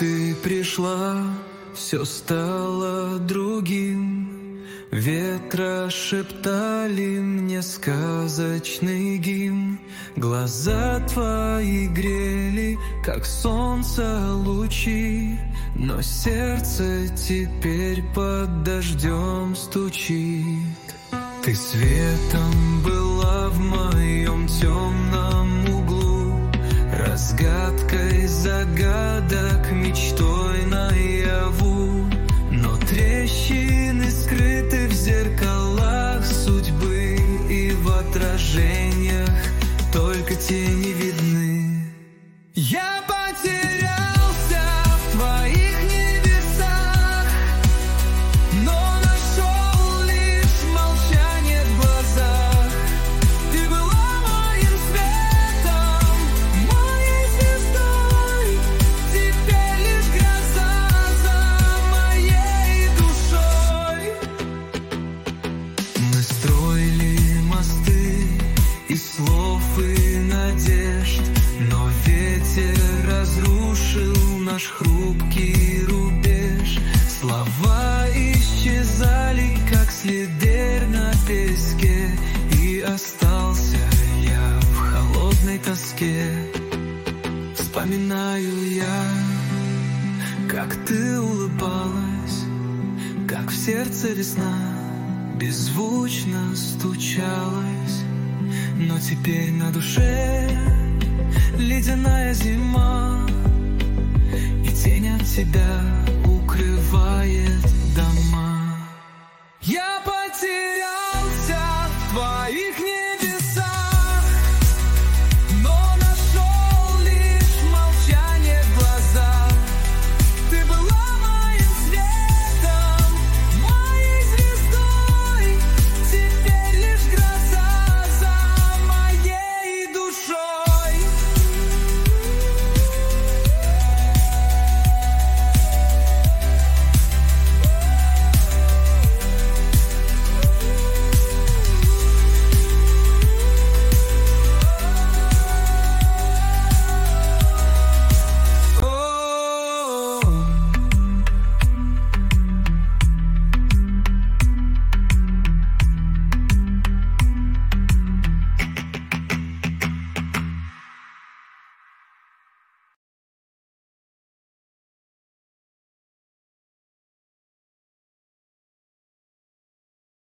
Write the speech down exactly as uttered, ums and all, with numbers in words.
ты пришла, все стало другим. Ветра шептали мне сказочный гимн. Глаза твои грели, как солнце лучи, но сердце теперь под дождем стучит. Ты светом была в моем темном углу, разгадкой загадок, мечтой наяву. Но трещины скрыты в зеркалах судьбы, и в отражениях только тени видны. Я потерялся в твоих небесах, но нашел лишь молчание в глазах. Ты была моим светом, моей звездой, теперь лишь гроза за моей душой. Мы строили мосты из слов и надежд, но ветер разрушил наш хрупкий рубеж. Слова исчезали, как следы на песке, и остался я в холодной тоске. Вспоминаю я, как ты улыбалась, как в сердце весна беззвучно стучалась. Но теперь на душе ледяная зима, и тень от тебя укрывает дома.